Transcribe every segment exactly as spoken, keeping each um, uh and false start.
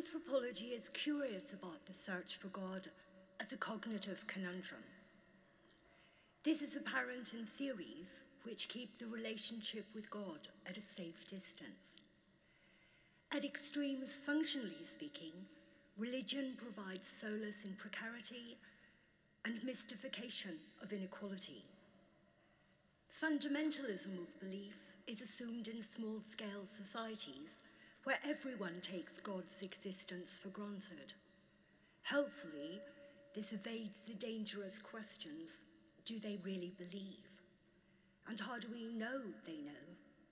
Anthropology is curious about the search for God as a cognitive conundrum. This is apparent in theories which keep the relationship with God at a safe distance. At extremes, functionally speaking, religion provides solace in precarity and mystification of inequality. Fundamentalism of belief is assumed in small-scale societies where everyone takes God's existence for granted. Helpfully, this evades the dangerous questions: do they really believe? And how do we know they know?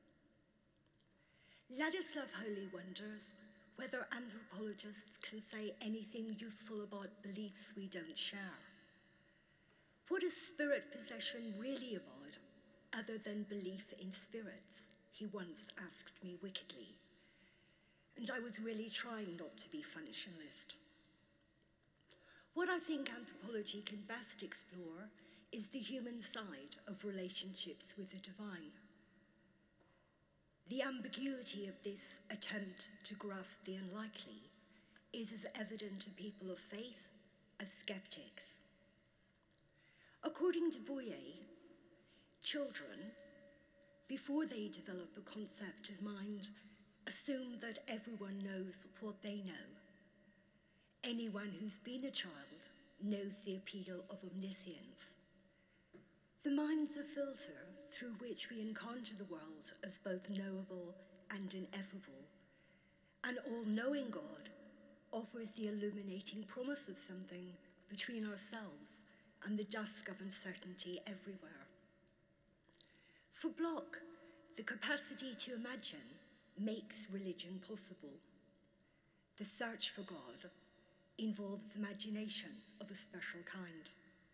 Let us have holy wonders whether anthropologists can say anything useful about beliefs we don't share. What is spirit possession really about, other than belief in spirits? He once asked me wickedly. And I was really trying not to be functionalist. What I think anthropology can best explore is the human side of relationships with the divine. The ambiguity of this attempt to grasp the unlikely is as evident to people of faith as skeptics. According to Boyer, children, before they develop a concept of mind, assume that everyone knows what they know. Anyone who's been a child knows the appeal of omniscience. The mind's a filter through which we encounter the world as both knowable and ineffable. An all-knowing God offers the illuminating promise of something between ourselves and the dusk of uncertainty everywhere. For Bloch, the capacity to imagine makes religion possible. The search for God involves imagination of a special kind.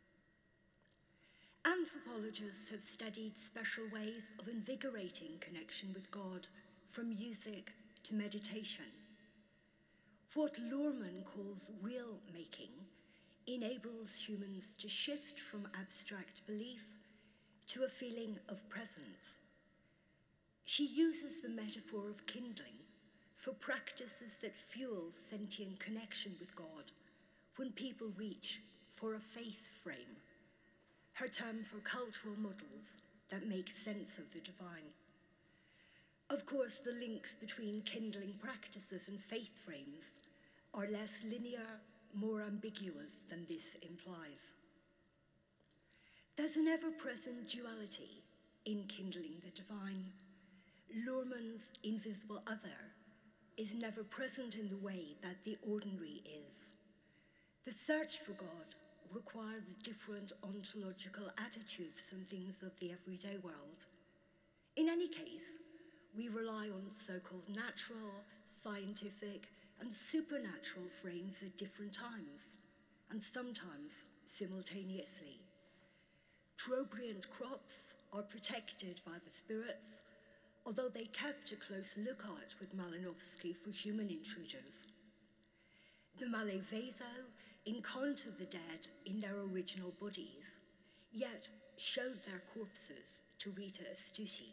Anthropologists have studied special ways of invigorating connection with God, from music to meditation. What Luhrmann calls real making enables humans to shift from abstract belief to a feeling of presence. She uses the metaphor of kindling for practices that fuel sentient connection with God when people reach for a faith frame, her term for cultural models that make sense of the divine. Of course, the links between kindling practices and faith frames are less linear, more ambiguous than this implies. There's an ever-present duality in kindling the divine. Luhrmann's invisible other is never present in the way that the ordinary is. The search for God requires different ontological attitudes from things of the everyday world. In any case, we rely on so-called natural, scientific, and supernatural frames at different times, and sometimes simultaneously. Trobriand crops are protected by the spirits, although they kept a close lookout with Malinowski for human intruders. The Malay Vezo encountered the dead in their original bodies, yet showed their corpses to Rita Astuti.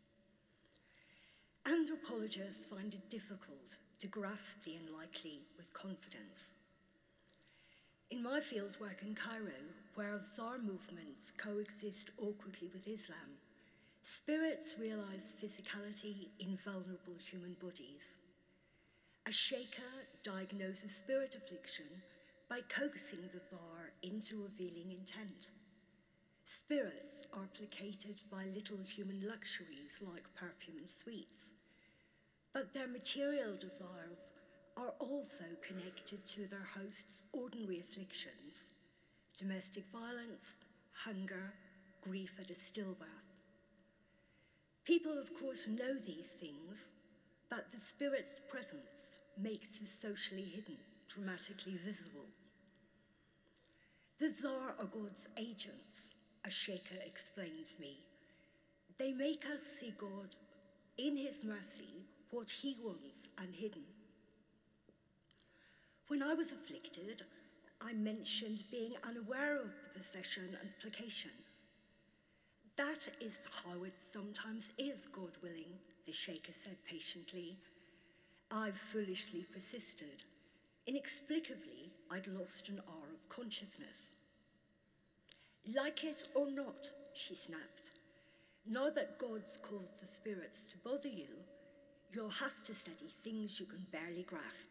Anthropologists find it difficult to grasp the unlikely with confidence. In my fieldwork in Cairo, where Azhar movements coexist awkwardly with Islam, spirits realize physicality in vulnerable human bodies. A shaker diagnoses spirit affliction by coaxing the Zar into revealing intent. Spirits are placated by little human luxuries like perfume and sweets, but their material desires are also connected to their host's ordinary afflictions: domestic violence, hunger, grief at a stillbirth. People, of course, know these things, but the spirit's presence makes the socially hidden dramatically visible. The Zar are God's agents, a shaker explained to me. They make us see God in his mercy, what he wants unhidden. When I was afflicted, I mentioned being unaware of the possession and placation. That is how it sometimes is, God willing, the shaker said patiently. I've foolishly persisted. Inexplicably, I'd lost an hour of consciousness. Like it or not, she snapped. Now that God's caused the spirits to bother you, you'll have to study things you can barely grasp.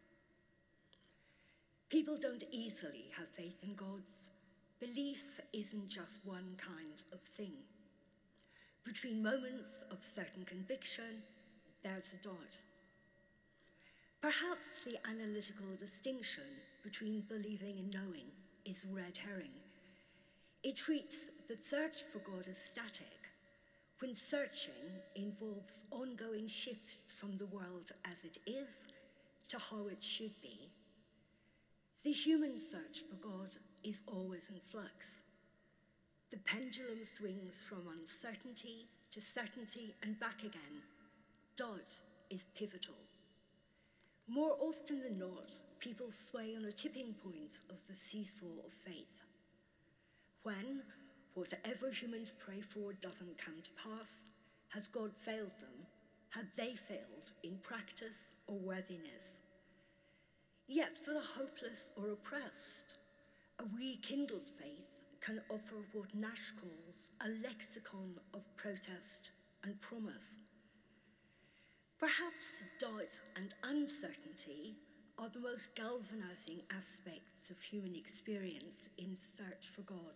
People don't easily have faith in gods. Belief isn't just one kind of thing. Between moments of certain conviction, there's a doubt. Perhaps the analytical distinction between believing and knowing is red herring. It treats the search for God as static, when searching involves ongoing shifts from the world as it is to how it should be. The human search for God is always in flux. The pendulum swings from uncertainty to certainty and back again. Doubt is pivotal. More often than not, people sway on a tipping point of the seesaw of faith. When whatever humans pray for doesn't come to pass, has God failed them? Have they failed in practice or worthiness? Yet for the hopeless or oppressed, a rekindled faith can offer what Nash calls a lexicon of protest and promise. Perhaps doubt and uncertainty are the most galvanizing aspects of human experience in search for God.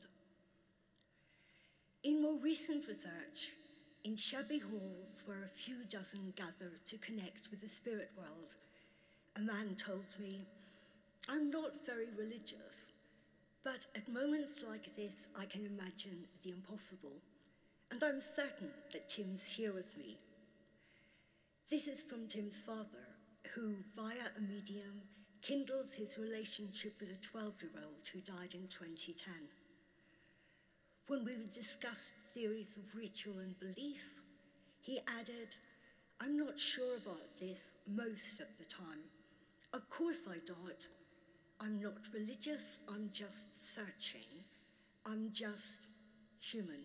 In more recent research, in shabby halls where a few dozen gather to connect with the spirit world, a man told me, "I'm not very religious, but at moments like this, I can imagine the impossible, and I'm certain that Tim's here with me." This is from Tim's father, who, via a medium, kindles his relationship with a twelve-year-old who died in twenty ten. When we discussed theories of ritual and belief, he added, "I'm not sure about this most of the time. Of course I doubt. I'm not religious, I'm just searching. I'm just human."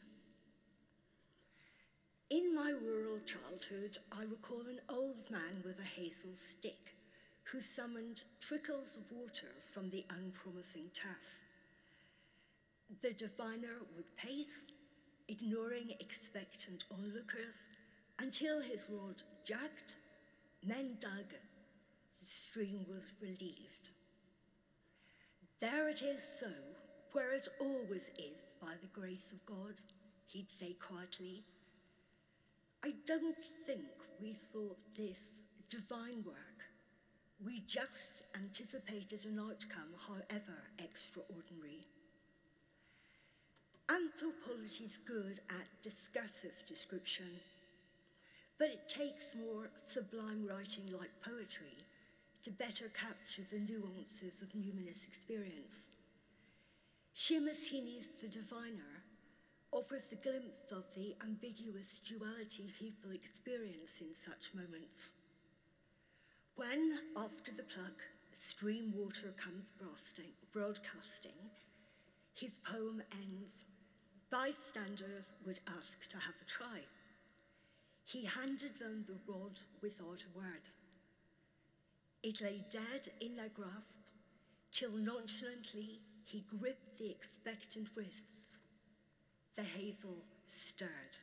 In my rural childhood, I recall an old man with a hazel stick who summoned trickles of water from the unpromising turf. The diviner would pace, ignoring expectant onlookers, until his rod jerked, men dug, the stream was relieved. "There it is so, where it always is by the grace of God," he'd say quietly. I don't think we thought this divine work. We just anticipated an outcome, however extraordinary. Anthropology's good at discursive description, but it takes more sublime writing like poetry to better capture the nuances of numinous experience. Seamus Heaney's The Diviner offers the glimpse of the ambiguous duality people experience in such moments. When, after the pluck, stream water comes broadcasting, his poem ends, "Bystanders would ask to have a try." He handed them the rod without a word. It lay dead in their grasp, till nonchalantly he gripped the expectant wrists. The hazel stirred.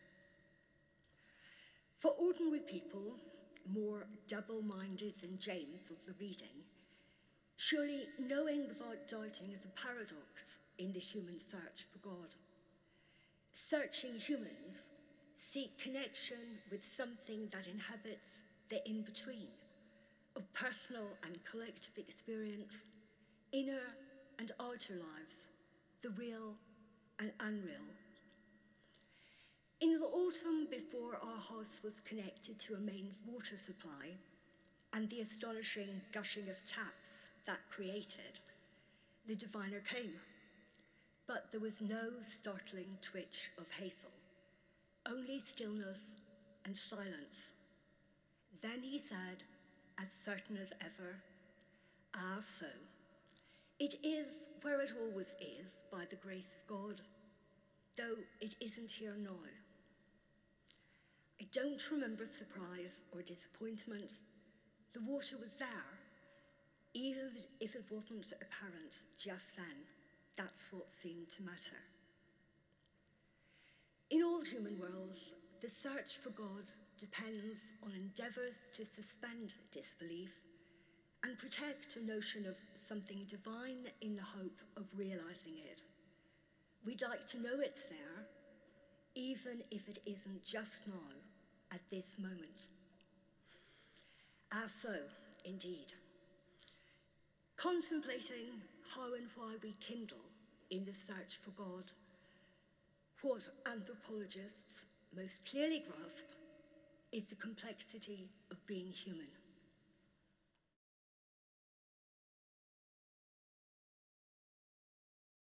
For ordinary people, more double-minded than James of the reading, surely knowing without doubting is a paradox in the human search for God. Searching humans seek connection with something that inhabits the in-between of personal and collective experience, inner and outer lives, the real and unreal. In the autumn before our house was connected to a mains water supply and the astonishing gushing of taps that created, the diviner came, but there was no startling twitch of hazel, only stillness and silence. Then he said, as certain as ever, "Ah, so, it is where it always is by the grace of God, though it isn't here now." I don't remember surprise or disappointment, The water was there, even if it wasn't apparent just then. That's what seemed to matter. In all human worlds, the search for God depends on endeavours to suspend disbelief and protect a notion of something divine in the hope of realising it. We'd like to know it's there, even if it isn't just now, at this moment. As so, indeed, contemplating how and why we kindle in the search for God, what anthropologists most clearly grasp is the complexity of being human.